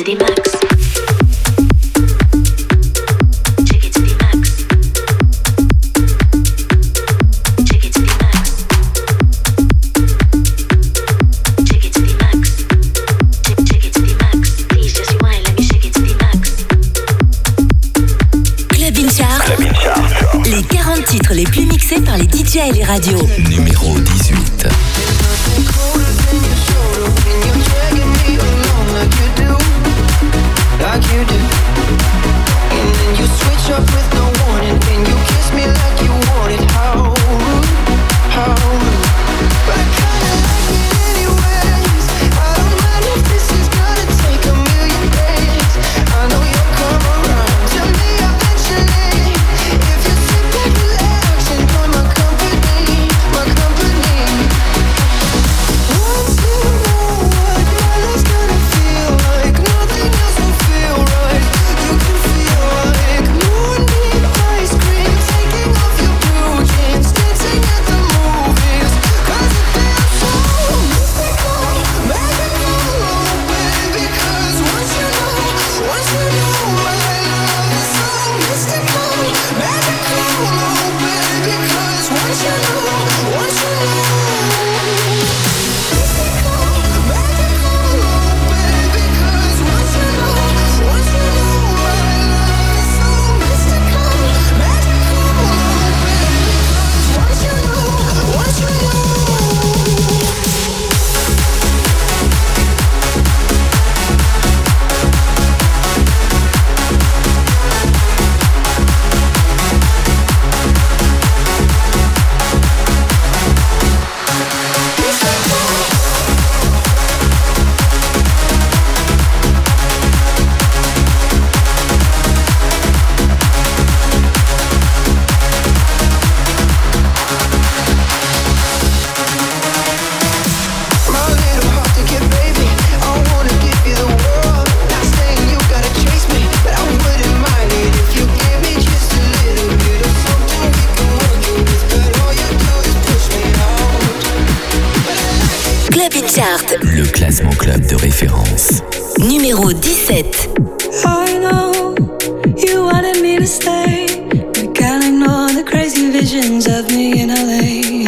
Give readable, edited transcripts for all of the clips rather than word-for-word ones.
the max. Les 40 titres les plus mixés par les DJ et les radios. Numéro 18. Le classement club de référence. Numéro 17. I know you wanted me to stay, but can't ignore the crazy visions of me in LA.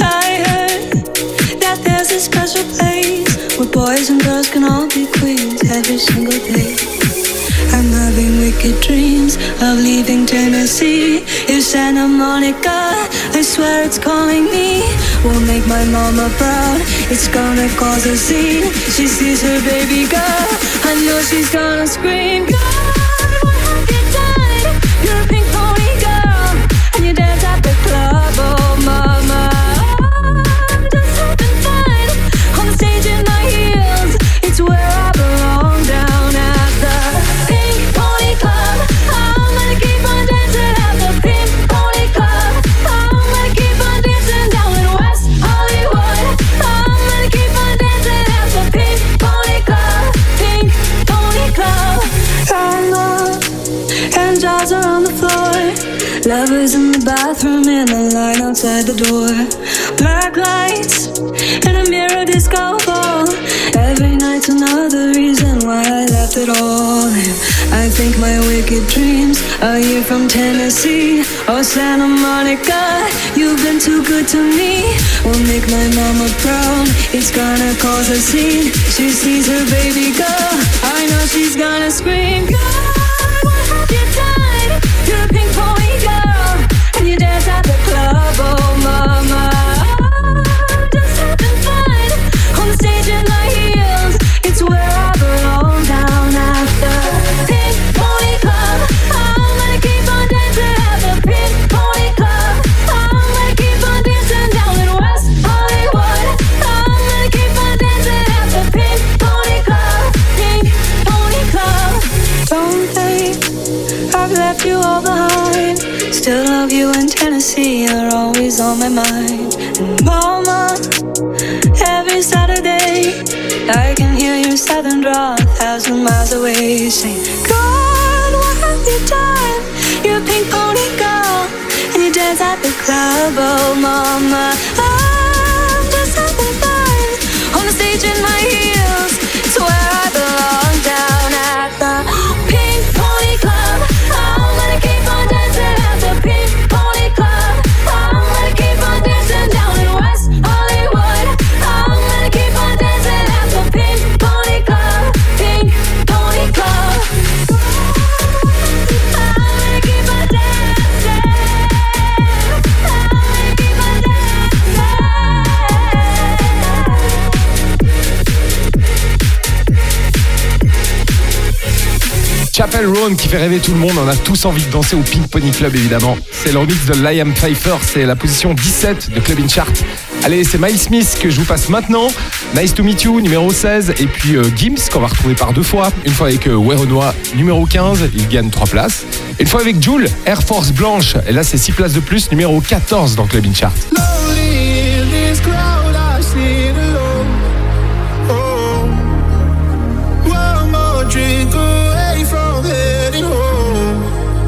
I heard that there's a special place where boys and girls can all be queens every single day. I'm having wicked dreams of leaving Tennessee. If Santa Monica, I swear it's calling me. We'll make my mama proud, it's gonna cause a scene. She sees her baby girl, I know she's gonna scream. God, what have you done? You're a pink pony girl, and you dance at the club, oh mama. I'm just having fun, on the stage in my heels. It's where I belong, down at the Pink Pony Club. I'm gonna keep on dancing at the Pink Pony Club. I'm gonna keep on dancing down in West Hollywood. I'm gonna keep on dancing at the Pink Pony Club. Pink Pony Club. And love and jars are on the floor. Lovers in the bathroom, in the line outside the door. Black lights and a mirror disco ball. Every night's another reason why I left it all. And I think my wicked dreams are here from Tennessee or Santa Monica. You've been too good to me. We'll make my mama proud, it's gonna cause a scene. She sees her baby girl, I know she's gonna scream. God, what have you done? You're a pink pony girl, and you dance at the club, oh mama. I'm just having fun, on the stage in my heels. It's where I belong, down at the Pink Pony Club. I'm gonna keep on dancing at the Pink Pony Club. I'm gonna keep on dancing down in West Hollywood. I'm gonna keep on dancing at the Pink Pony Club. Pink Pony Club. Don't think I've left you all behind. Still love you in Tennessee, you're always on my mind. And mama, every Saturday I can hear your southern drawl 1,000 miles away, saying, God, what have you done? You're a pink pony girl, and you dance at the club, oh mama. I'm just having fun, on the stage in my heels. It's where I belong, down at Chapel Roan qui fait rêver tout le monde. On a tous envie de danser au Pink Pony Club évidemment. C'est le remix de Liam Pfeiffer, c'est la position 17 de Club In Chart. Allez, c'est Miles Smith que je vous passe maintenant. Nice to meet you, numéro 16. Et puis Gims qu'on va retrouver par 2 fois. Une fois avec Werenoi, numéro 15, il gagne 3 places. Et une fois avec Jul, Air Force Blanche. Et là c'est 6 places de plus, numéro 14 dans Club In Chart. Drink away from heading home.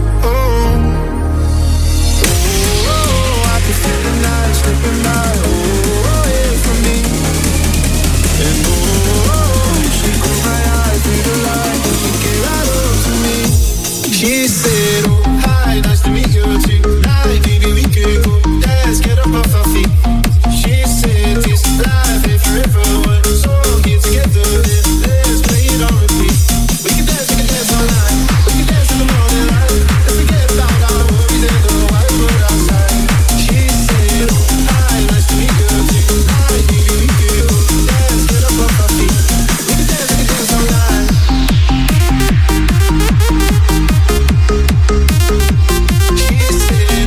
I can feel the night slipping by away from me. And she caught my eye through the light and she came right up to me. She said, oh, hi, nice to meet you tonight. Maybe we could go dance, get up off our feet. She said, this life ain't forever. So here together, let's play it on repeat. We can dance all night. We can dance in the morning light. Let's forget about our worries and the white bird outside. She said, oh, hi, nice to meet you tonight. Maybe we could go dance, get up off our feet. We can dance all night. She said,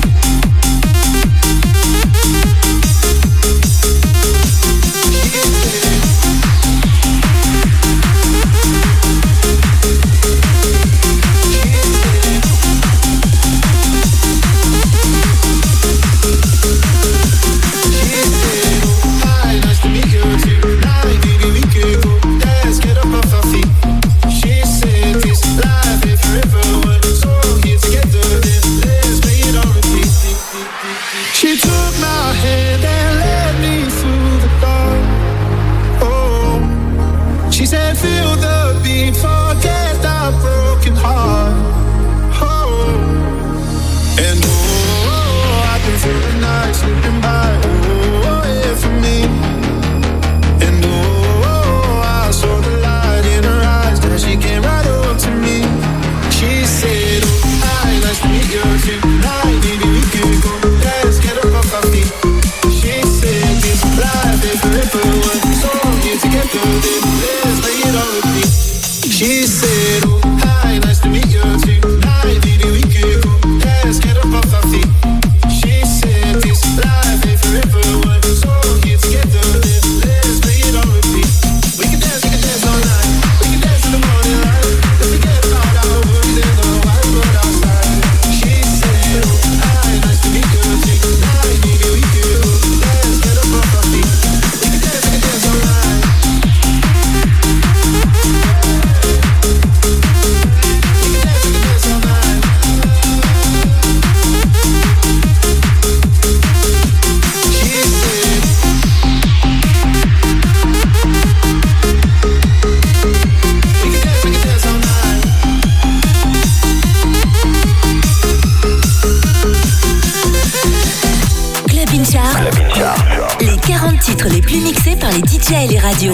Les 40 titres les plus mixés par les DJ et les radios.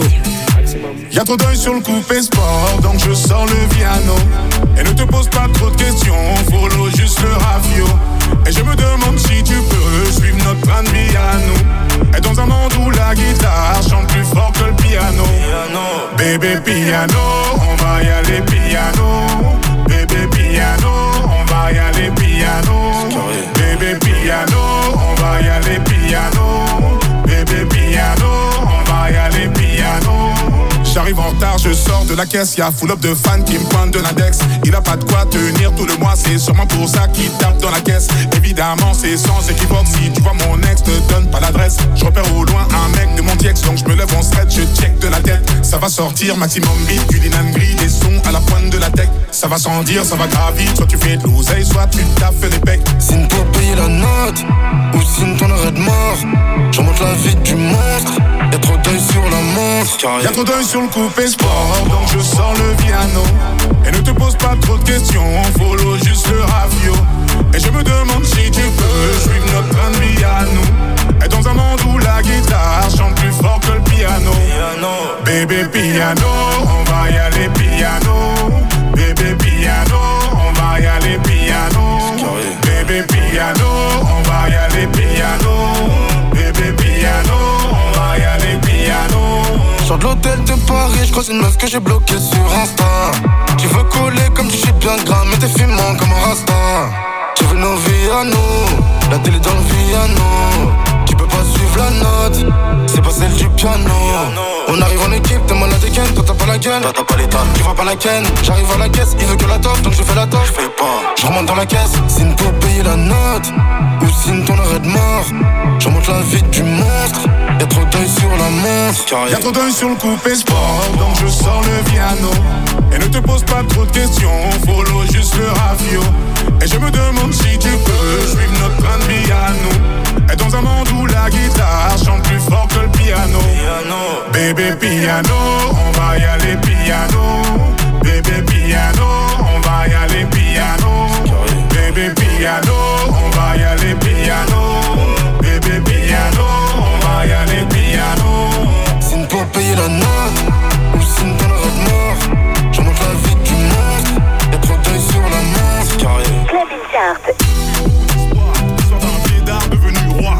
Y'a trop d'œil sur le coupé sport, donc je sors le piano. Et ne te pose pas trop de questions, follow juste le rafio. Et je me demande si tu peux suivre notre train de vie à nous. Et dans un monde où la guitare chante plus fort que le piano. Bébé piano, on va y aller piano. Bébé piano, on va y aller piano. Bébé piano, on va y aller piano. Bébé piano, on va y aller piano. J'arrive en retard, je sors de la caisse, y'a full up de fans qui me pointent de l'index. Il a pas de quoi tenir tout le mois, c'est sûrement pour ça qu'il tape dans la caisse. Évidemment c'est sans équivoque, si tu vois mon ex, te donne pas l'adresse. Je repère au loin un mec de mon ex, donc je me lève en stretch, je check de la tête. Ça va sortir maximum vite, du linan gris, des sons à la pointe de la tech. Ça va sans dire, ça va grave vite, soit tu fais de l'oseille, soit tu taffes les pecs. Signe pour payer la note, ou signe ton arrêt de mort. Je remonte la vie du monstre, y'a trop d'œil sur la montre. Y'a trop d'œil sur le coupé sport, donc je sors le piano. Et ne te pose pas trop de questions, follow juste le rafio. Et je me demande si tu peux suivre notre train de vie à nous. Et dans un monde où la guitare chante plus fort que le piano. Bébé piano, on va y aller piano. Bébé piano, on va y aller piano. Bébé piano, on va y aller piano. Bébé piano, on va y aller piano. Sors de l'hôtel de Paris, je croise une meuf que j'ai bloquée sur Insta. Tu veux coller comme gun, t'as pas l'état. Tu vois pas la ken, j'arrive à la caisse, il veut que la toffe, donc je fais la toffe. Je fais pas, je remonte dans la caisse. Signe pour payer la note, ou signe ton arrêt de mort. Je remonte la vie du monstre, y'a trop d'œil sur la montre. Y'a trop d'œil sur le coupé sport, donc je sors le piano. Et ne te pose pas trop de questions, follow juste le rafio. Et je me demande si tu peux suivre notre train de vie à nous. Et dans un monde où la guitare chante plus fort que le piano. Bébé piano, on va y aller piano. Bébé piano, on va y aller piano. Bébé piano, on va y aller piano. Bébé piano, on va y aller piano. Signe pour payer la note, ou signe ton arrêt de mort. Je monte la vie du monstre, y'a trop d'œil sur la montre. Clubbing Chart. L'histoire d'un pédard devenu roi.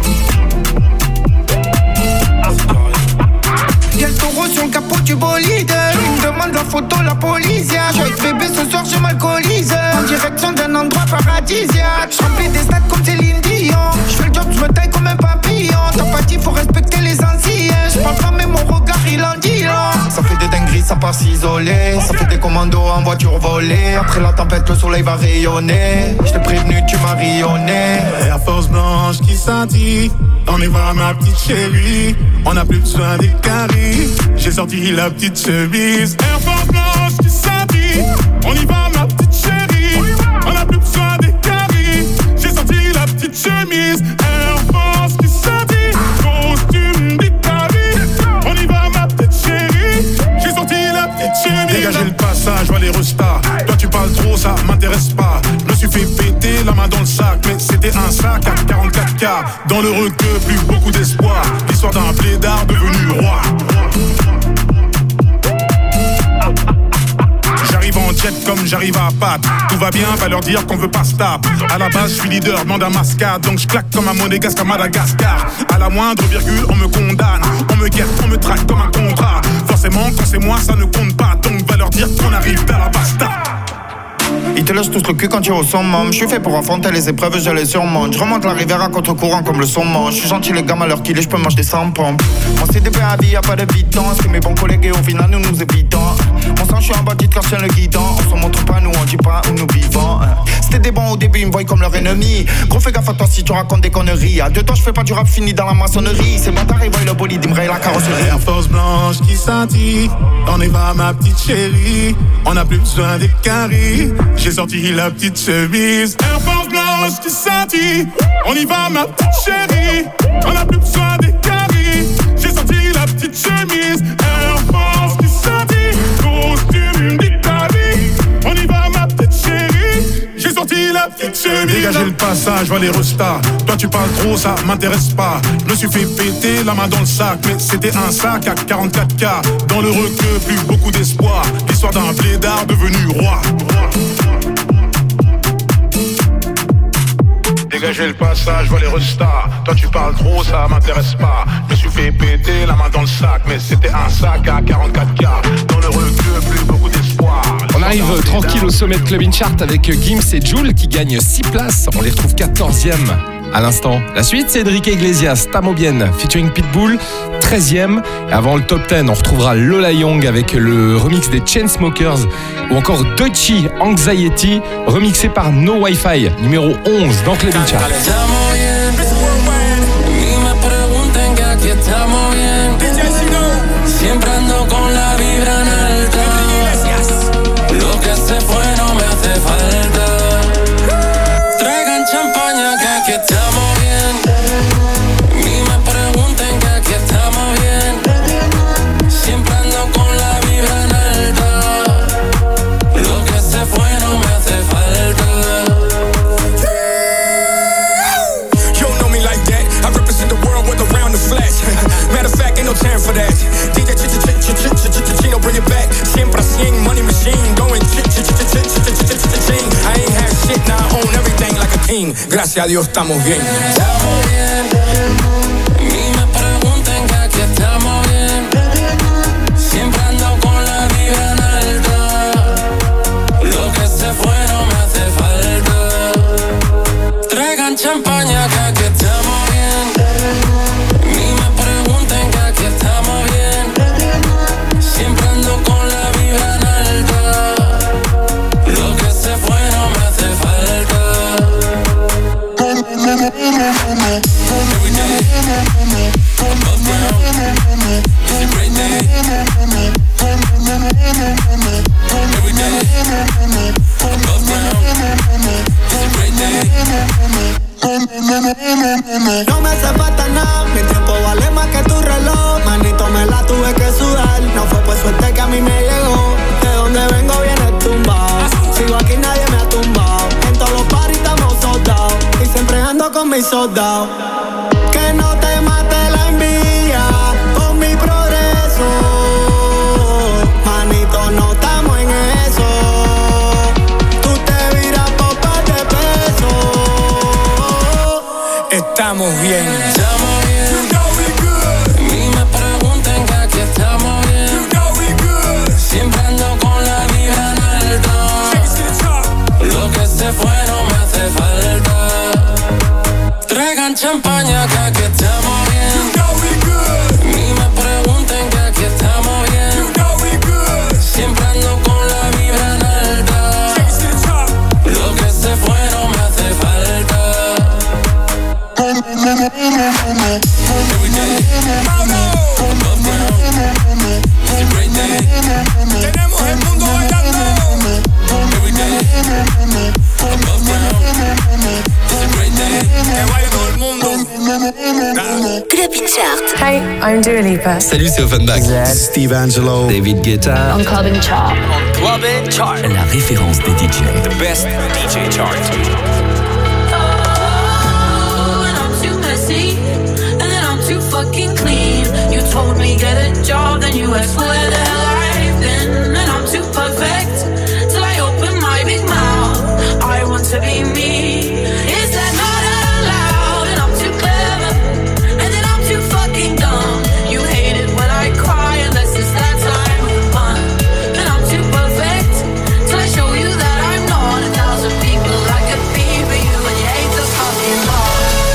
Y'a le taureau sur le capot du bolide. Il me demande la photo, la police. Je avec bébé ce soir, je m'alcoolise. En direction d'un endroit paradisiaque. Je remplis des stades comme Céline Dion. Je fais le job, je me taille comme un papillon. T'as pas dit, faut respecter les anciens. Je parle pas, mais mon regard, il en dit long. Ça fait des dingueries, ça part s'isoler. Ça fait des commandos en voiture volée. Après la tempête, le soleil va rayonner. Je t'ai prévenu, tu m'as rayonné. Air Force blanche qui scintille. On y va ma petite chérie. On n'a plus besoin des caries. J'ai sorti la petite chemise. Air Force blanche qui scintille. On y va ma petite chérie. On n'a plus besoin des caries. J'ai sorti la petite chemise. Air Force qui scintille. Costume d'Italie. On y va ma petite chérie. J'ai sorti la petite chemise. Dégagez le passage, vois les restas. Toi tu parles trop, ça m'intéresse pas. Je me suis fait péter la main dans le sac. Mais c'était un sac à 44K. Dans le requeu, plus beaucoup d'espoir. L'histoire d'un blédard devenu roi. J'arrive en jet comme j'arrive à Pâtes. Tout va bien, va leur dire qu'on veut pas stop. À la base, je suis leader, demande un mascade. Donc je claque comme un monégasque à Madagascar. À la moindre virgule, on me condamne. On me guette, on me traque comme un contrat. Forcément, quand c'est moi, ça ne compte pas. Donc va leur dire qu'on arrive vers la basta. Ils te lâchent tous le cul quand tu es au summum. Je suis fait pour affronter les épreuves, je les surmonte. Je remonte la rivière à contre-courant comme le saumon. Je suis gentil les gammes à l'heure qu'il est, je peux manger des 100 pompes. On s'est défait à vie, y'a pas de bidon. C'est mes bons collègues et au final nous nous évitons. Mon sang, je suis un bandit quand je tiens le guidon. On se montre pas, nous on dit pas où nous vivons. C'était des bons au début, ils me voient comme leur ennemi. Gros fais gaffe à toi si tu racontes des conneries. À deux temps je fais pas du rap fini dans la maçonnerie. Ces bâtards ils voient le bolide, ils me rayent la carrosserie. Air Force blanche qui scintille. On y va ma petite chérie. On n'a plus besoin des caries. J'ai sorti la petite chemise. Air Force blanche qui scintille. On y va ma petite chérie. On n'a plus besoin des caries. J'ai sorti la petite chemise. Air Force qui scintille. Costume d'Italie. On y va ma petite chérie. J'ai sorti la petite chemise. Dégagez le passage, vois les restas. Toi tu parles trop, ça m'intéresse pas. Je me suis fait péter la main dans le sac. Mais c'était un sac à 44K. Dans le requeu, plus beaucoup d'espoir. L'histoire d'un blédard devenu roi. Dégagez le passage, vois les restas. Toi tu parles trop, ça m'intéresse pas. Je me suis fait péter la main dans le sac. Mais c'était un sac à 44K. Dans le requeu, plus beaucoup d'espoir. On arrive tranquille au sommet de Clubbing Chart avec Gims et Jul qui gagnent 6 places. On les retrouve 14e à l'instant. La suite, c'est Enrique Iglesias, Tamo Bien, featuring Pitbull, 13e. Et avant le top 10, on retrouvera Lola Young avec le remix des Chainsmokers ou encore Doechii, Anxiety, remixé par No Wi-Fi, numéro 11 dans Clubbing Chart. Siempre ando con la vibra en alta. Lo que se fue no me hace falta. Traigan champaña que aquí estamos bien. Ni me pregunten que aquí estamos bien. Siempre ando con la vibra en alta. Lo que se fue no me hace falta. You don't know me like that. I represent the world with around the flesh. Matter of fact, ain't no time for that. Chino, bring it back. Siempre así, money machine. Going ching. I ain't had shit, now I own everything like a king. Gracias a Dios, estamos bien. Estamos bien. Ni me pregunten que aquí estamos bien. Siempre ando con la vibra en alta. Lo que se fue no me hace falta. Traigan champaña que aquí estamos bien. Ni me pregunten que aquí estamos bien. Siempre ando con mis soldados. Que no te mate la envidia con mi progreso. Manito, no estamos en eso. Tú te viras por par de pesos. Estamos bien. Estamos bien. You know we good. Ni me pregunten que aquí estamos bien. You know we good. Siempre ando con la vibra en alto. Lo que se fue no me hace falta. Traigan champaña que aquí estamos bien. You know we good. Ni me pregunten que aquí estamos bien. You know we good. Siempre ando con la vibra en alta. Lo que se fue no me hace falta. Every day, above ground. It's a great day. Tenemos el mundo bailando. Every day, above ground. It's a great day. Que vaya todo el mundo. Club in Chart. Hey, I'm Dua Lipa. Salut, c'est Offenbach. Steve Angelo. David Guetta. On Club in Chart. Club in Chart. La référence des DJ. The best DJ chart. Fucking clean. You told me get a job, then you asked where the hell I've been. And I'm too perfect till I open my big mouth. I want to be me. Is that not allowed? And I'm too clever, and then I'm too fucking dumb. You hate it when I cry, unless it's that time of the month. And I'm too perfect till I show you that I'm not 1,000 people I could be for you, and you hate the fucking law.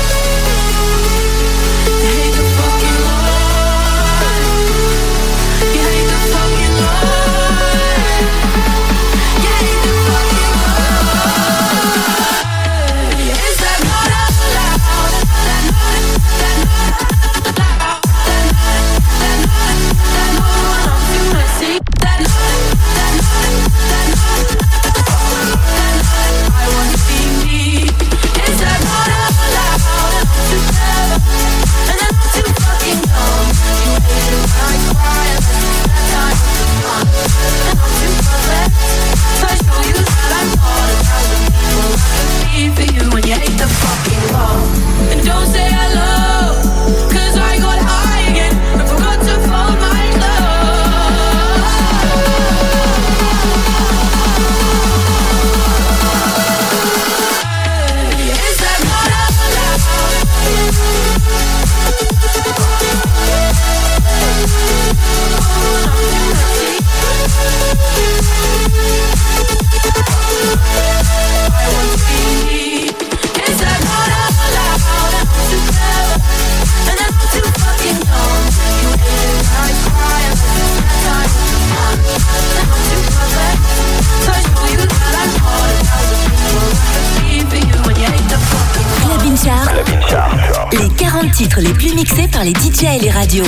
Les 40 titres les plus mixés par les DJ et les radios.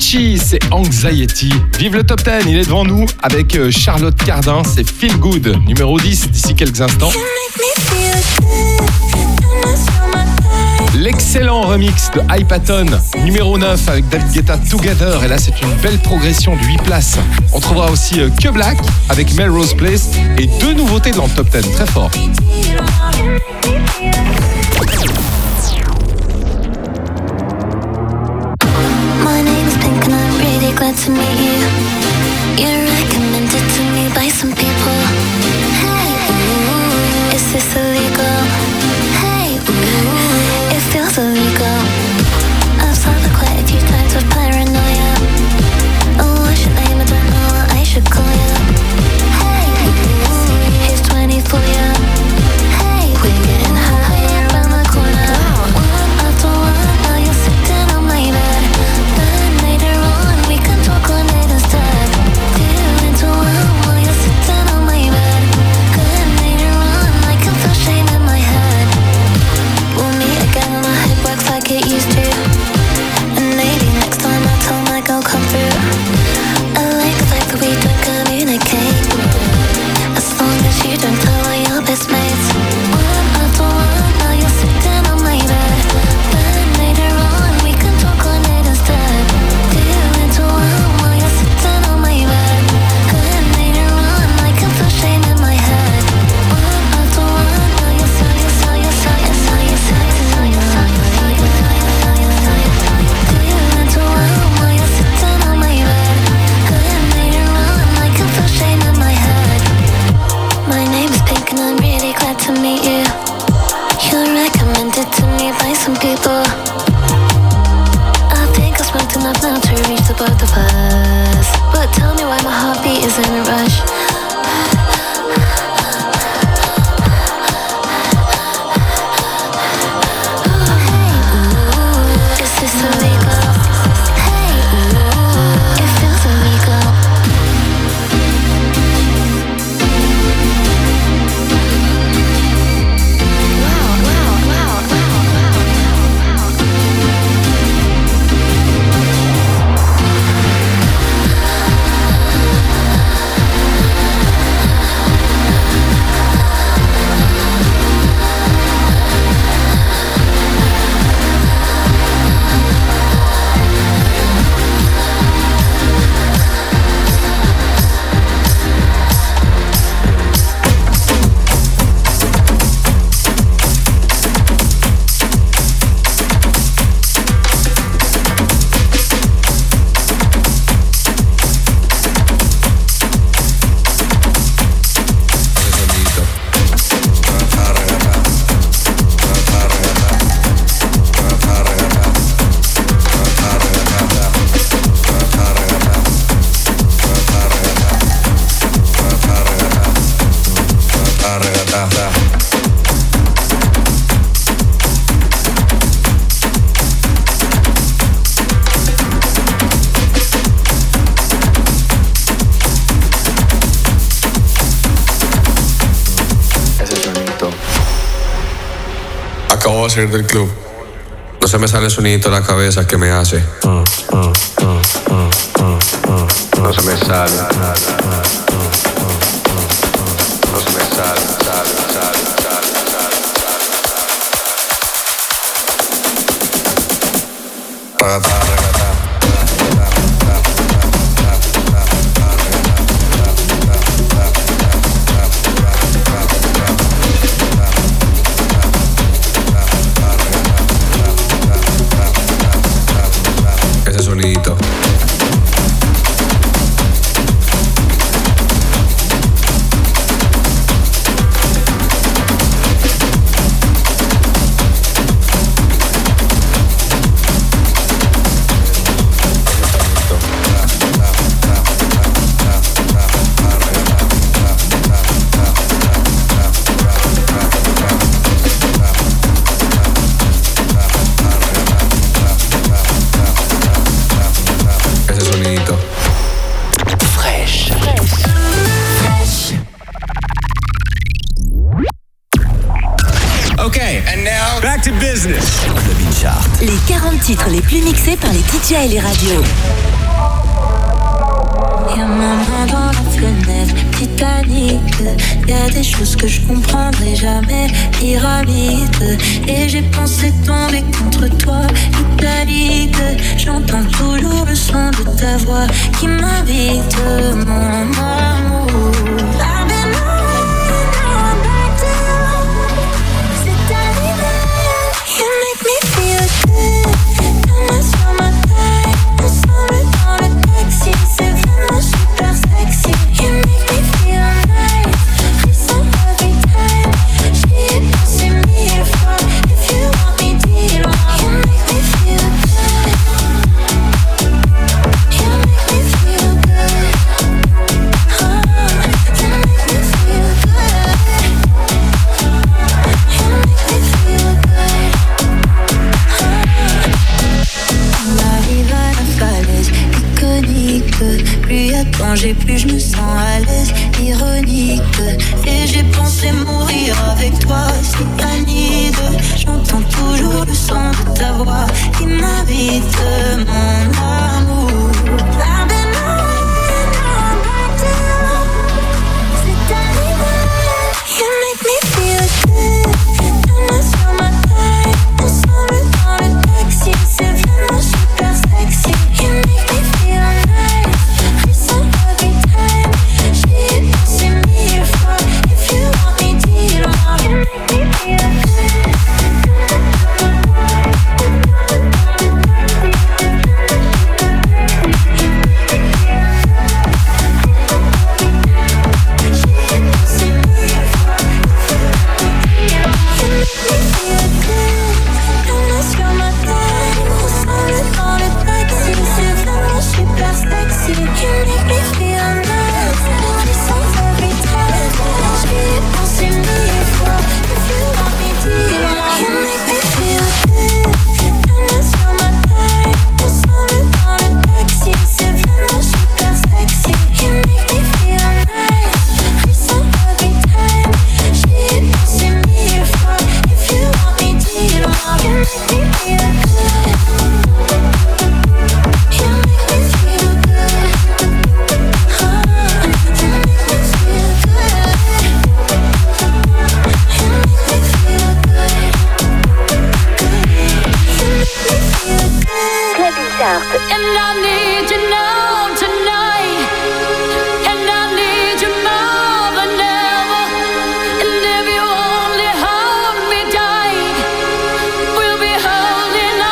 Avicii, c'est Anxiety. Vive le top 10, il est devant nous avec Charlotte Cardin, c'est Feel Good, numéro 10 d'ici quelques instants. L'excellent remix de Hypaton, numéro 9 avec David Guetta Together, et là c'est une belle progression de 8 places. On trouvera aussi Que Black avec Melrose Place et 2 nouveautés dans le top 10, très fort. My name is Pink and I'm really glad to meet you. You're recommended to me by some people. Hey, ooh, is this illegal? Hey, ooh, it feels illegal. I've suffered quite a few times with paranoia. Oh, what's your name? I don't know what I should call you. Hey, ooh, here's 24, yeah. Hey, we're getting higher around the corner. One after one, now you're sitting on my bed. Then later on, we can talk on it instead. 2 into 1 while you're sitting on my bed. Then later on, I can feel shame in my head. We'll meet again when my head works like it used to. And maybe next time I'll tell my girl come through. I like the fact that we don't communicate. As long as you don't tell all your best mates. One after one, now you're sitting on my bed. Then later on, we can talk on it instead. 2 into 1 while you're sitting on my bed. Then later on, I can feel shame in my head. One after one, now you're so 2 into 1 while you're sitting on my bed. Then later on, I can feel shame in my head. My name is Pink and I'm really glad to meet you. You're recommended to me by some people. I think I've smoked enough now to reach the both of us. But tell me why my heartbeat is in a rush. Is this illegal? Hey, ooh, it feels illegal. Acabo de salir del club. No se me sale el sonidito de la cabeza que me hace. No se me sale. No se me sale. Ese sonidito. Back to business. Clubbing Chart. Les 40 titres les plus mixés par les DJ et les radios. Y'a ma main dans la fenêtre, Titanic. Y'a des choses que je comprendrai jamais, pyramide. Et j'ai pensé tomber contre toi, Italique. J'entends toujours le son de ta voix qui m'invite, mon amour. J'ai plus, je me sens à l'aise, ironique. Et j'ai pensé mourir avec toi, Cyanide. J'entends toujours le son de ta voix qui m'invite, mon amour. Holding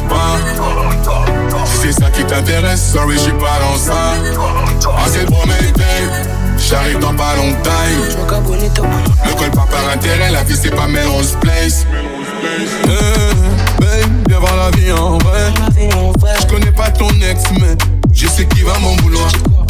spa. Si c'est ça qui t'intéresse, sorry, j'suis pas dans ça. Ah, c'est le premier date, j'arrive dans pas longtemps. Me colle pas par intérêt, la vie c'est pas Melrose Place. Babe, viens voir la vie en vrai. J'connais pas ton ex, mais je sais qui va m'en vouloir.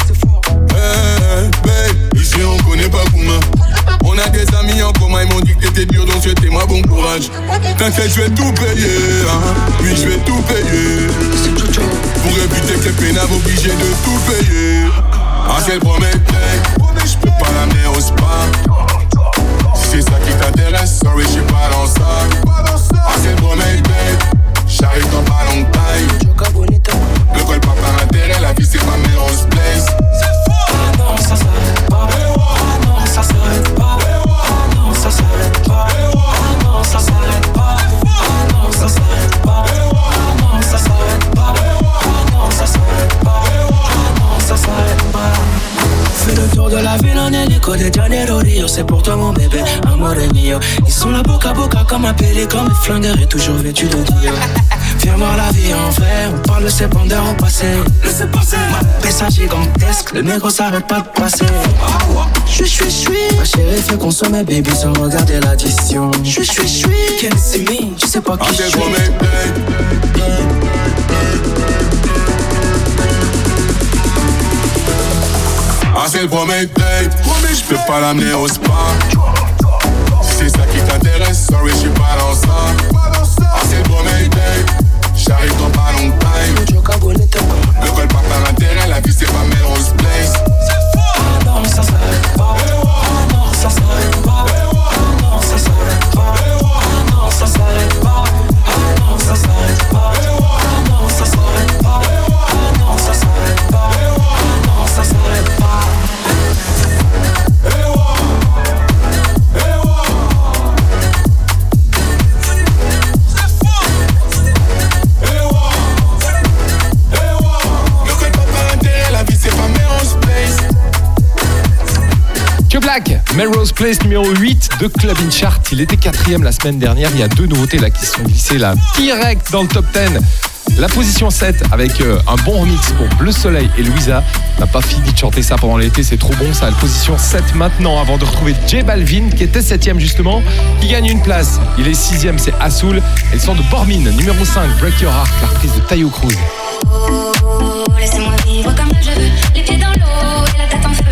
Babe, ici on connaît pas Kouma. On a des amis en commun, ils m'ont dit que t'étais dur, donc souhaitez-moi bon courage. T'inquiète, je vais tout payer, hein. Oui, je vais tout payer. Pour éviter que les pénables obligés de tout payer. Ah, c'est le premier date, je peux pas l'amener au spa. Si c'est ça qui t'intéresse, sorry, j'suis pas dans ça. Ah, c'est le premier date, j'arrive dans pas longtemps. Ne colle pas par intérêt, la vie c'est pas Melrose Place. Ah non, ça s'arrête pas. Ah non, ça s'arrête pas. Ah non, ça s'arrête pas. Ah non, ça s'arrête pas. Ah non, ça s'arrête pas. Ah non, ça s'arrête pas. Ah non, ça s'arrête pas. Ah non, ça s'arrête pas. Fais le tour de la ville en hélico de Janeiro Rio. C'est pour toi mon bébé, amore mio. Ils sont là boca à boca comme un pélican. Mes flingueurs est toujours vêtu de Dio. Viens voir la vie en vrai, on parle de ses bandeurs au passé. Laissez passer, ma pessa gigantesque. Le négro s'arrête pas de passer. J'suis. Ma chérie fait consommer baby sans regarder l'addition. J'suis. Quel c'est me, tu sais pas qui je suis. Ah, c'est le premier date, je peux pas l'amener au spa. Si c'est ça qui t'intéresse, sorry, j'suis pas dans ça. Ah, c'est le premier date, j'arrive dans pas longtemps. Ne colle pas par intérêt, la vie c'est pas Melrose Place. Ah non, ça s'arrête pas. Ah non, ça s'arrête pas. Ah non, ça s'arrête pas. Ah non, ça s'arrête pas. Ah non, ça s'arrête pas. Ah non, ça s'arrête pas. Ah non, ça s'arrête pas. Ah non, ça s'arrête pas. Black, Melrose Place numéro 8 de Club In Chart. Il était 4ème la semaine dernière. Il y a 2 nouveautés là qui se sont glissées là direct dans le top 10. La position 7 avec un bon remix pour Bleu Soleil et Louisa. On n'a pas fini de chanter ça pendant l'été, c'est trop bon ça. La position 7 maintenant avant de retrouver J Balvin qui était 7ème justement, qui gagne une place. Il est 6ème, c'est Assoul. Et le son de Bormin, numéro 5, Break Your Heart, la reprise de Tayo Cruz. Oh, laissez-moi vivre comme je veux, les pieds dans l'eau et la tête en feu.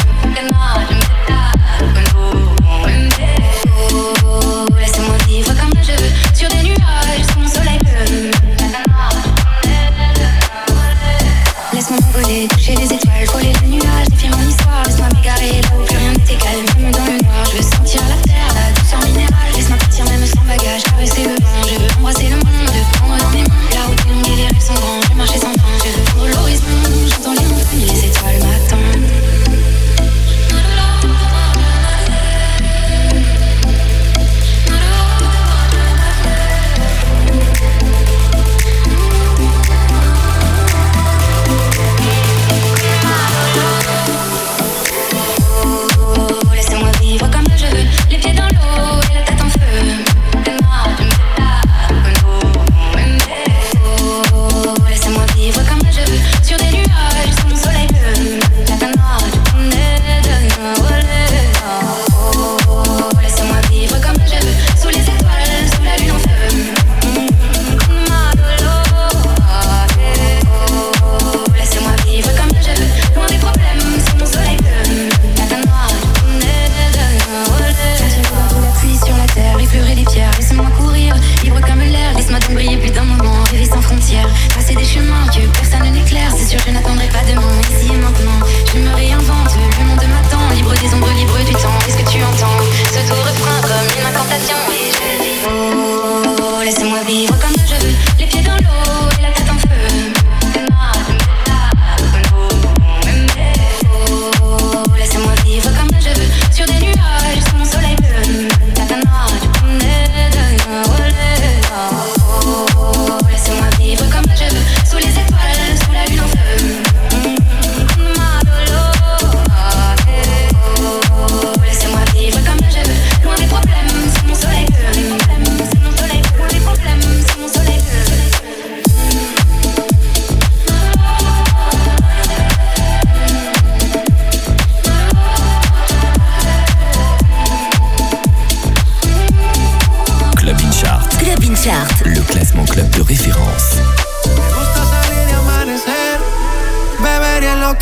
Laissez-moi vivre comme je veux, sur des nuages, sous mon soleil bleu. Laisse-moi m'envoler, toucher les étoiles, frôler les nuages, défier mon histoire. Laisse-moi m'égarer là où plus rien n'est égal, même dans le noir. Je veux sentir la terre, la douceur minérale. Laisse-moi partir même sans bagage, caresser le vent. Je veux embrasser le monde, prendre dans mes mains. La route est longue et les rêves sont grands, je vais marcher sans fin.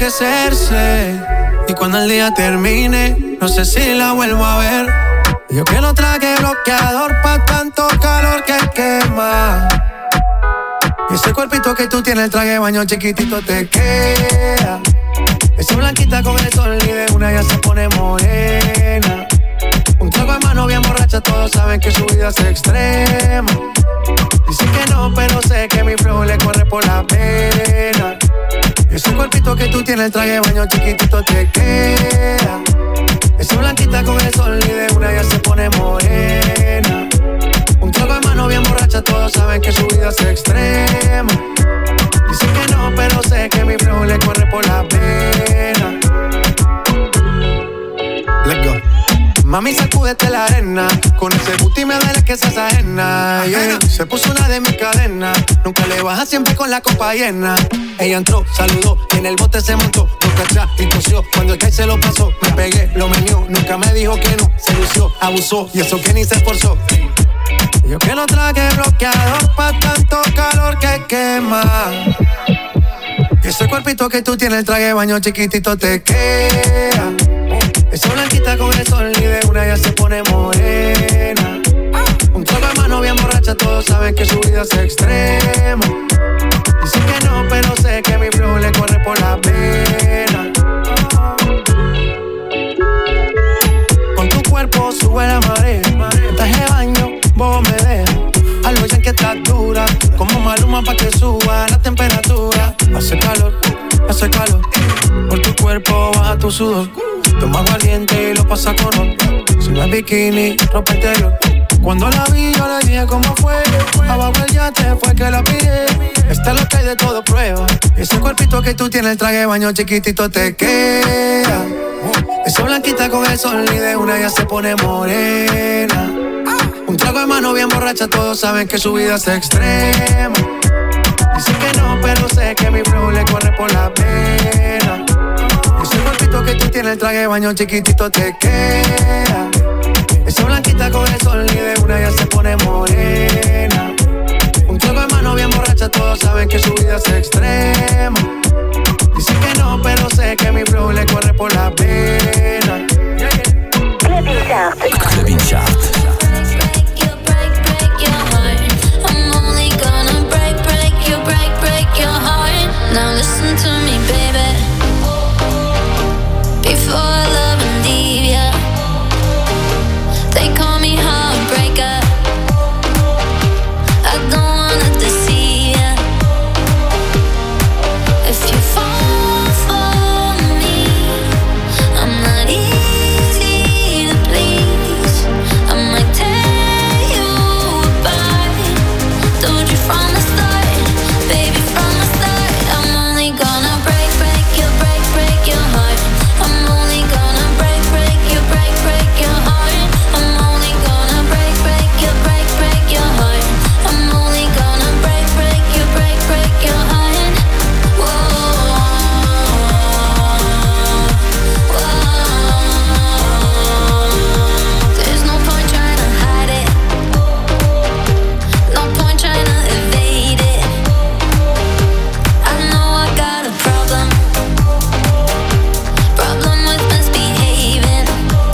enloquecerse. Y cuando el día termine, no sé si la vuelvo a ver. Yo que no traje bloqueador pa' tanto calor que quema. Y ese cuerpito que tú tienes, el traje de baño chiquitito te queda. Esa blanquita con el sol y de una ya se pone morena. Un trago de mano bien borracha, todos saben que su vida es extrema. Dicen que no, pero sé que mi flow le corre por la pena. Ese cuerpito que tú tienes, el traje de baño chiquitito te queda. Esa blanquita con el sol y de una ya se pone morena. Un trago de mano bien borracha, todos saben que su vida es extrema. Dicen que no, pero sé que mi flow le corre por la pena. Let's go. Mami, sacúdete la arena. Con ese booty me duele que seas ajena, yeah. Se puso una de mis cadenas. Nunca le baja, siempre con la copa llena. Ella entró, saludó, y en el bote se montó. Lo cachá y tosió, cuando el que se lo pasó. Me pegué, lo menió, nunca me dijo que no. Se lució, abusó, y eso que ni se esforzó. Yo que no traje bloqueador pa' tanto calor que quema. Y ese cuerpito que tú tienes, el traje de baño chiquitito te queda. Esa blanquita con el sol y de una ya se pone morena. Un trago de mano bien borracha, todos saben que su vida es extrema. Dicen que no, pero sé que mi flow le corre por la pena. Con tu cuerpo sube la marea. En traje de baño, vos me dejas. Al oyen que estás dura, como Maluma pa' que suba la temperatura. Hace calor, por tu cuerpo baja tu sudor. Toma aguardiente y lo pasa con ron. Si no es bikini, ropa interior. Cuando la vi yo le dije cómo fue. Abajo el yate fue que la pide. Esta es lo que hay de todo prueba. Ese cuerpito que tú tienes, el traje de baño chiquitito te queda. Esa blanquita con el sol y de una ya se pone morena. Un trago de mano bien borracha, todos saben que su vida es extrema. Dicen que no, pero sé que mi flow le corre por la pena. Ese cuerpito que tú tienes, el traje de baño chiquitito te queda. Esa blanquita con el sol y de una ya se pone morena. Un trago de mano bien borracha, todos saben que su vida es extrema. Dicen que no, pero sé que mi flow le corre por la pena. Clubbing Chart. Now listen to me, baby. Before I love and leave ya, they call me heartbreaker. I don't wanna deceive ya. If you fall for me, I'm not easy to please. I might tear you apart. Told you from the start, baby, from the start. I'm only gonna break your heart. I'm only gonna break your heart. I'm only gonna break your heart. I'm only gonna break your heart. Whoa, there's no point trying to hide it. No point trying to evade it. I know I got a problem with misbehaving.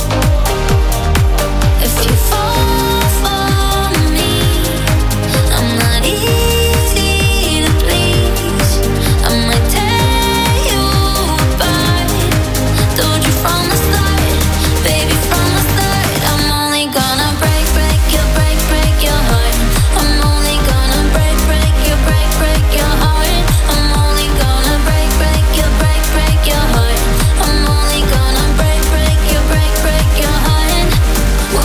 If you fall for me, I'm not easy to please. I might tear you apart. Told you from the start, baby, from the start. I'm only gonna break your heart. I'm only gonna break your heart. I'm only gonna break your heart. I'm only gonna break your heart. Whoa,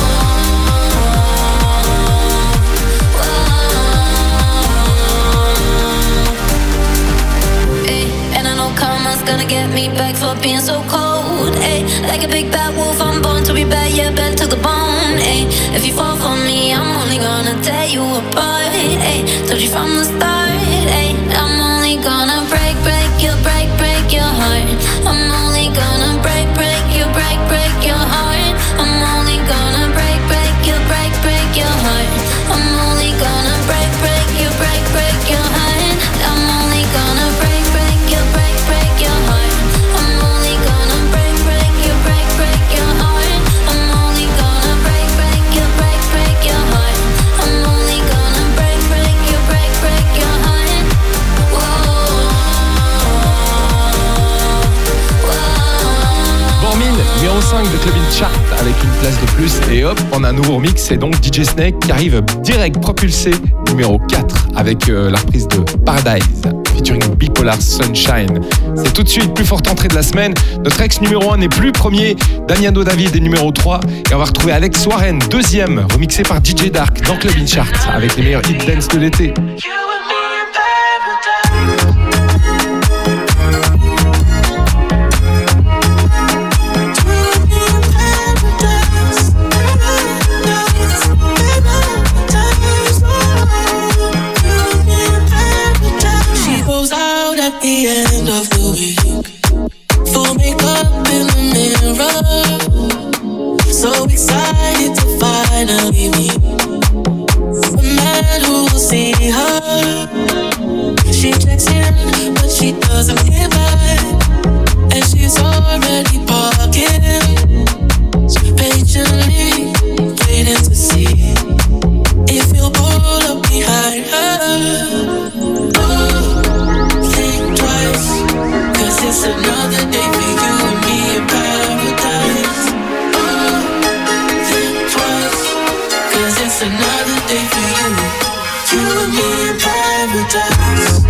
ay, and I know karma's gonna get me back for being so cold. Ay, like a big bad wolf, I'm born to be bad, yeah, bad to the bone. Ay, if you fall for me, I'm only gonna tear you apart. Ay, told you from the start. Ay, I'm only gonna break your heart. I'm only gonna break your heart. I'm only gonna break your heart. I'm only gonna break your heart. I'm only gonna break your heart. Chart avec une place de plus. Et hop, on a un nouveau remix. C'est donc DJ Snake qui arrive direct propulsé numéro 4 avec la reprise de Paradise featuring Bipolar Sunshine. C'est tout de suite plus forte entrée de la semaine. Notre ex numéro 1 n'est plus premier. Damiano David est numéro 3. Et on va retrouver Alex Warren, deuxième, remixé par DJ Dark dans Club In Chart avec les meilleurs hits dance de l'été. The end of the week, full makeup in the mirror, so excited to finally meet the man who will see her. She checks in, but she doesn't hear back, and she's already parking, patiently waiting to see if he'll pull up behind her. It's another day for you and me in paradise. Oh, think twice, 'cause it's another day for you and me in paradise.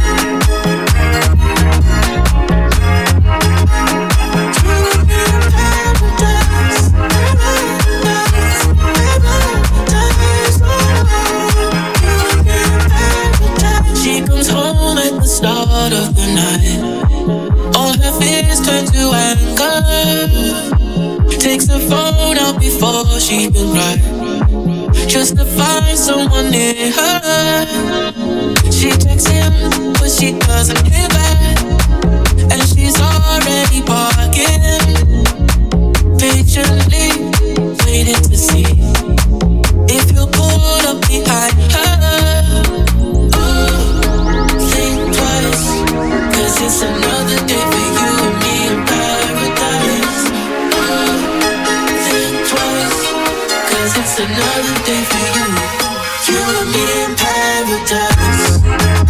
She comes home at the start of the night. All her fears turn to anger. Takes her phone out before she can cry, just to find someone near her. She texts him, but she doesn't hear back, and she's already parking, patiently waiting to see if he'll pull up behind her. Oh, think twice, 'cause it's another day for you and me in paradise. Oh, think twice, 'cause it's another day for you and me in paradise.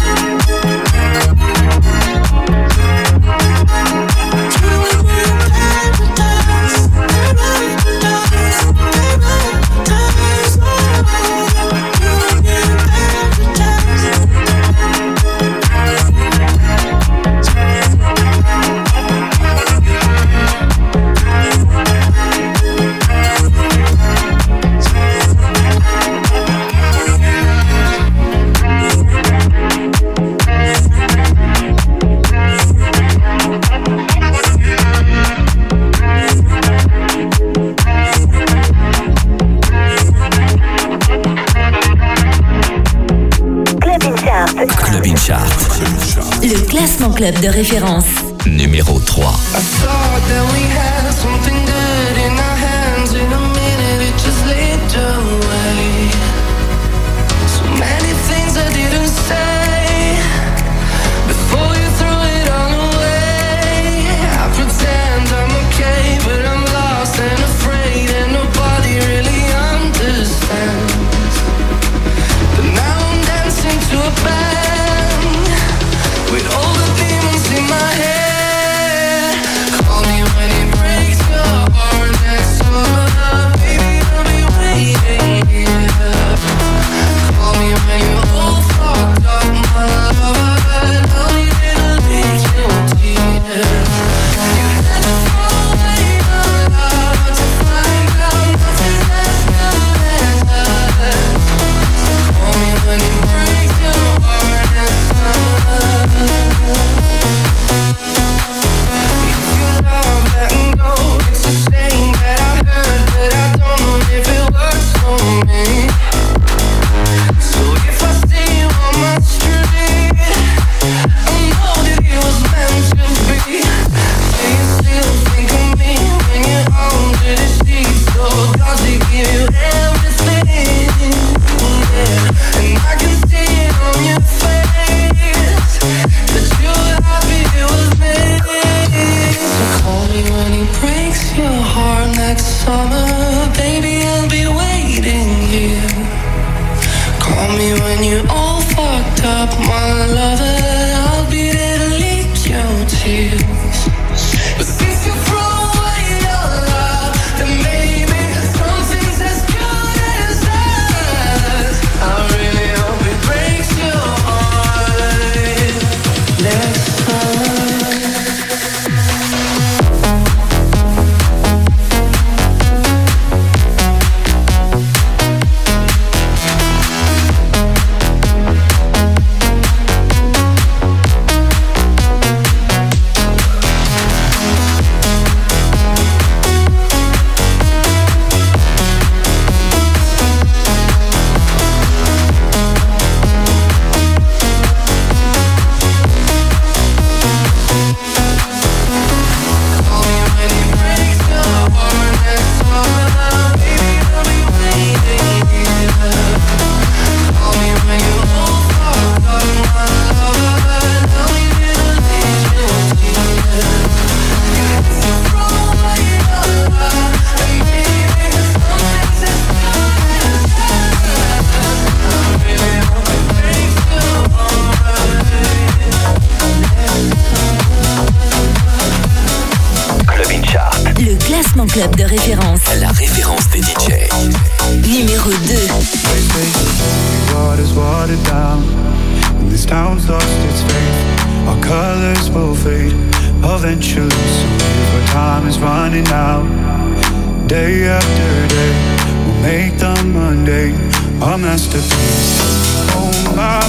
Club In Chart. Le classement club de référence. Numéro 3. But since you throw away your love, then club de référence. La référence des DJ. Numéro 2. Water's watered down, and this town's lost its faith. Our colors will fade eventually, so if our time is running out, day after day, we'll make the Monday our masterpiece. Oh my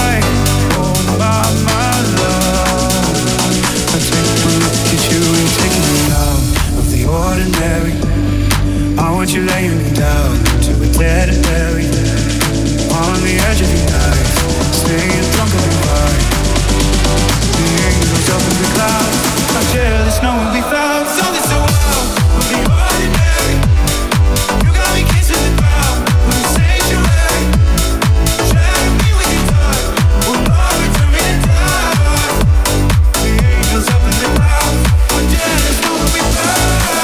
love, I take a look at you and take me out of the ordinary. I want you laying me down to a dead and buried on the edge of the night, staying drunk on the ride. The angels up in the clouds, I'm jealous, no one be found. Something so wild, of the ordinary. You got me kissing the ground, with a sanctuary. Shadow me with your touch, oh Lord, turn me to dust. The angels up in the clouds, I'm jealous, no one be found.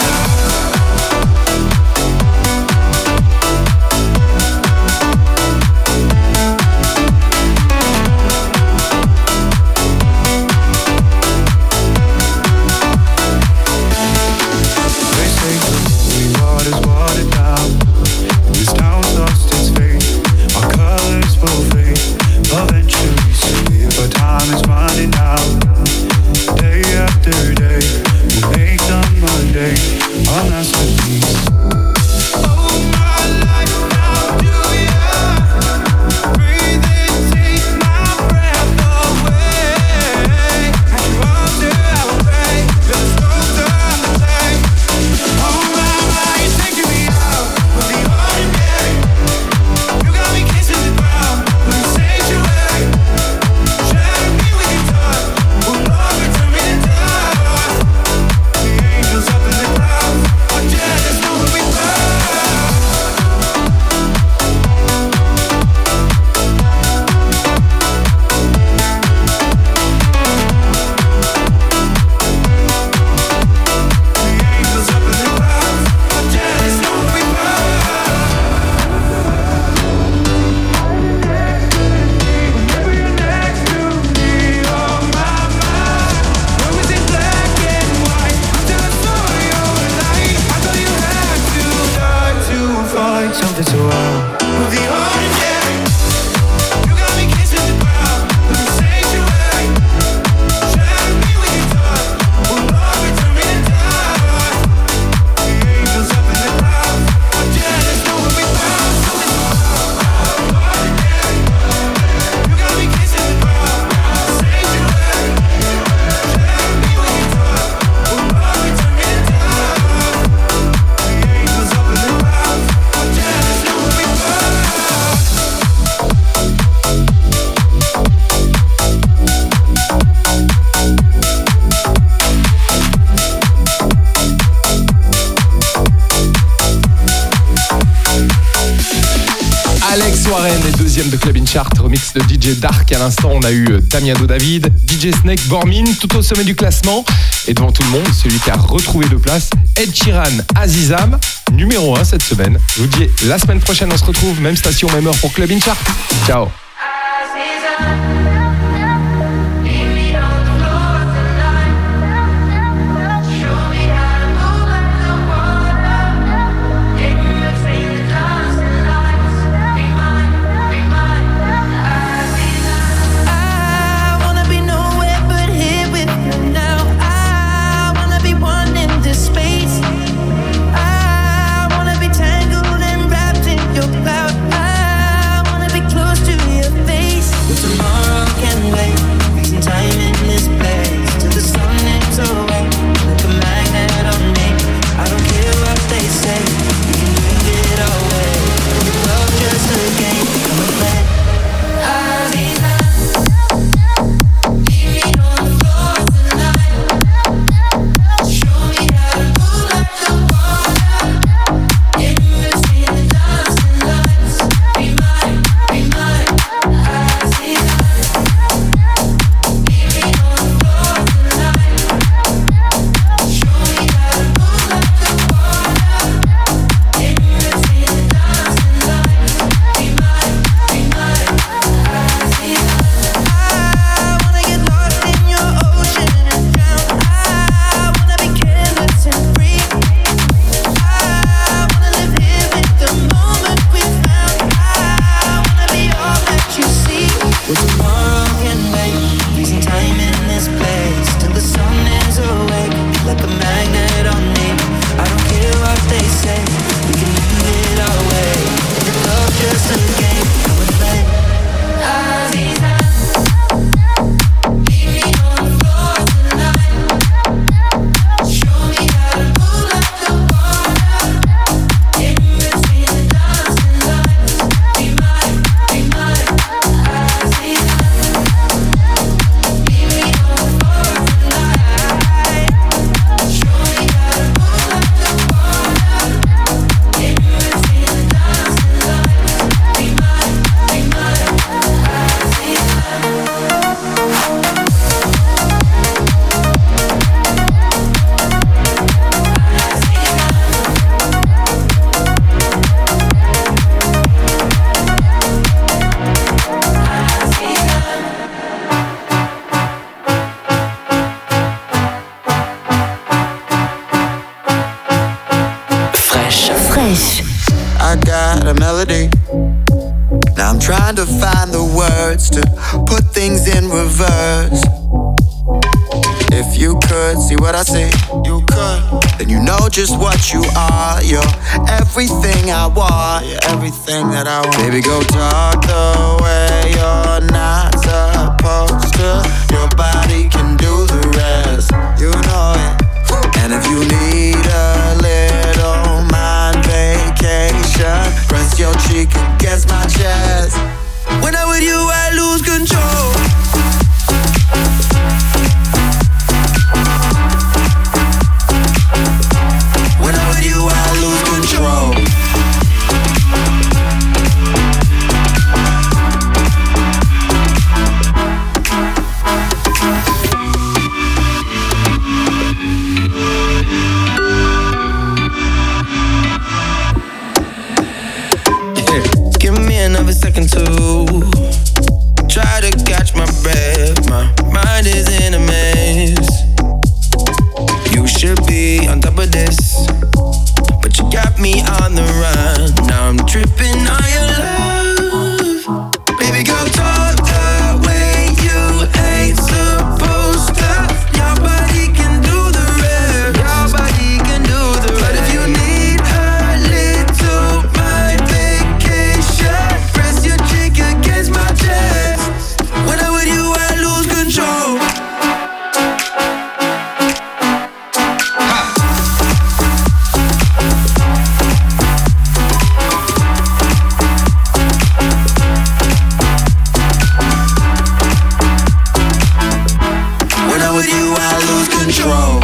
De Club in Chart, remix de DJ Dark. À l'instant, on a eu Damiano David, DJ Snake, Bormin, tout au sommet du classement. Et devant tout le monde, celui qui a retrouvé 2 places, Ed Sheeran, Azizam, numéro 1 cette semaine. Je vous dis, la semaine prochaine, on se retrouve, même station, même heure pour Club in Chart. Ciao. Tangled and wrapped in your cloud. I wanna be close to you. melody. Now I'm trying to find the words to put things in reverse. If you could see what I see, you could. Then you know just what you are. You're everything I want. You're everything that I want. Baby, go talk the way you're not supposed to. Your body can do the rest. You know it. And if you need a little mind vacation, press your cheek against my chest. When I'm with you, I lose control. When I'm with you, I lose control. Give me another second to try to catch my breath. My mind is in a mess. You should be on top of this, but you got me on the run. Now I'm tripping on your love. Baby girl, talk the way you ain't supposed to. Your body can do the rest. Your body can do the rest. But if you need a little mind vacation, press your cheek against my chest. When I'm with you, I lose control. When I'm with you, I lose control.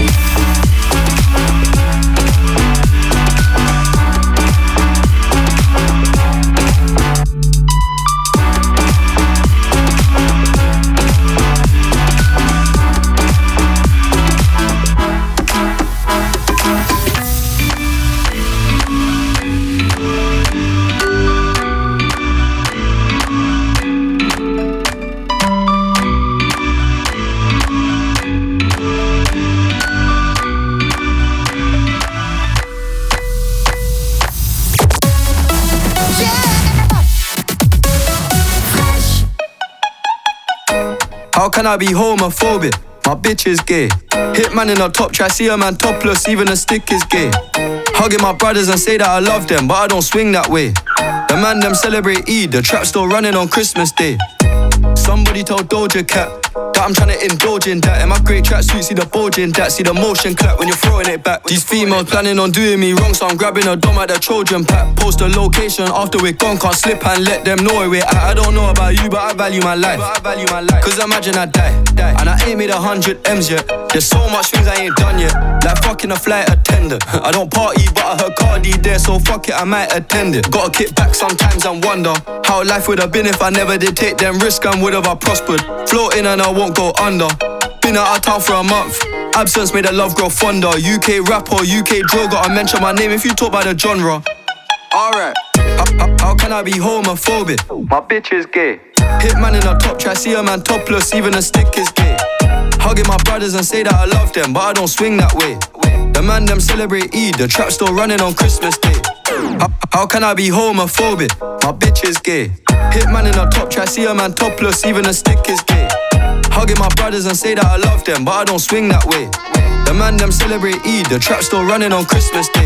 How can I be homophobic? My bitch is gay. Hitman in a top try, see a man topless, even a stick is gay. Hugging my brothers and say that I love them, but I don't swing that way. The man them celebrate Eid, the trap still running on Christmas Day. Somebody told Doja Cat that I'm trying to indulge in that. In my great tracksuit, see the bulge in that. See the motion clap when you're throwing it back. These females planning on doing me wrong, so I'm grabbing a dome at the Trojan pack. Post a location after we're gone, can't slip and let them know where we're at. I don't know about you, but I value my life. Cause imagine I die, and I ain't made 100 M's yet. There's so much things I ain't done yet, like fucking a flight attendant. I don't party, but I heard Cardi there, so fuck it, I might attend it. Gotta kick back sometimes and wonder how life would have been if I never did take them risks and would have I prospered. Floating and I won't go under. Been out of town for a month. Absence made the love grow fonder. UK rapper, UK drill, gotta mention my name if you talk about the genre. Alright, how can I be homophobic? My bitch is gay. Hitman in a top try, see a man topless, even a stick is gay. Hugging my brothers and say that I love them, but I don't swing that way. The man them celebrate Eid, the trap still running on Christmas Day. How can I be homophobic? My bitch is gay. Hitman in a top try, see a man topless, even a stick is gay. Hugging my brothers and say that I love them, but I don't swing that way. The man them celebrate Eid, the trap still running on Christmas Day.